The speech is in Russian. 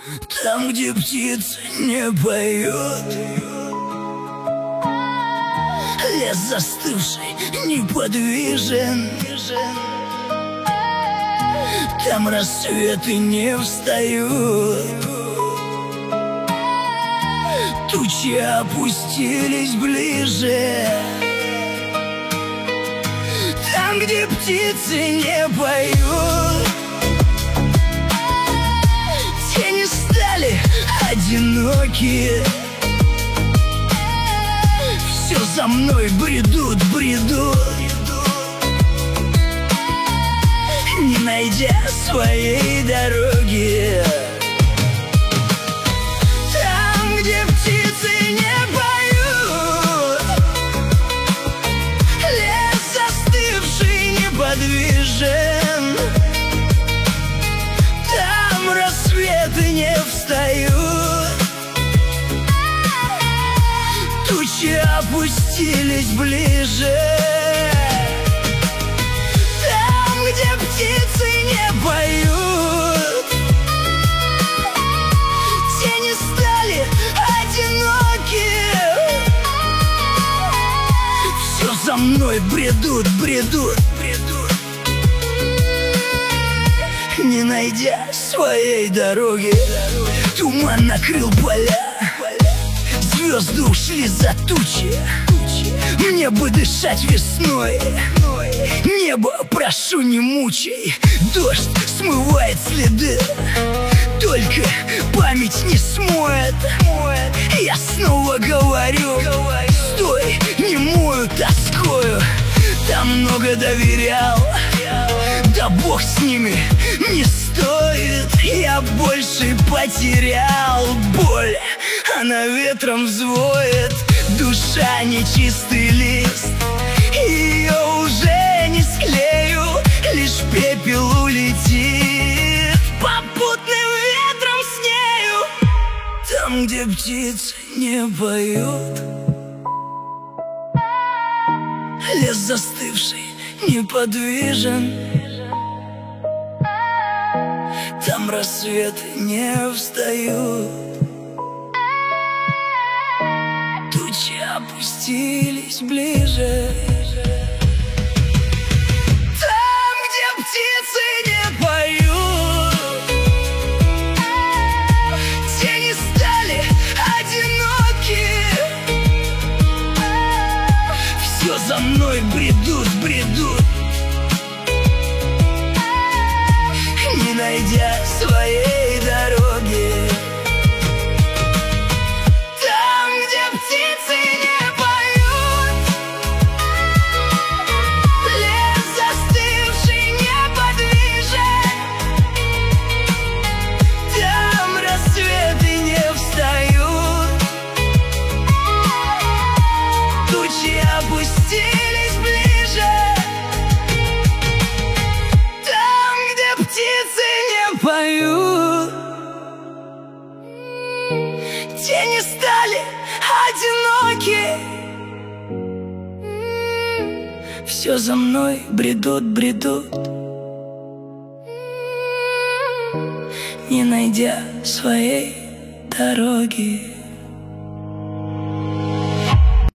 Там, где птицы не поют, лес застывший, неподвижен. Там рассветы не встают, тучи опустились ближе. Там, где птицы не поют, тени стали одинокие. Все за мной бредут, не найдя своей дороги. Там, где птицы не поют, лес застывший, неподвижен. Там рассветы не встают, тучи опустились ближе. Там, где птицы не поют, тени стали одинокие. Все за мной бредут, не найдя своей дороги. Туман накрыл поля, звезды ушли за тучи. Мне бы дышать весной, небо, прошу, не мучай. Дождь смывает следы, только память не смоет. Я снова говорю, стой, немую тоскою. Там много доверял, да бог с ними, не стоит. Я больше потерял боль, она ветром взвоет. Душа нечистый лист, ее уже не склею, лишь пепел улетит попутным ветром с нею. Там, где птицы не поют, лес застывший, неподвижен. Там рассветы не встают, тучи опустились ближе. Там, где птицы не поют, тени стали одинокие. Все за мной бредут, не найдя своей дороги. Там, где птицы не поют, лес застывший, неподвижен. Там рассветы не встают, тучи опустились ближе. Там, где птицы не поют, тени стали одиноки. Все за мной бредут, не найдя своей дороги.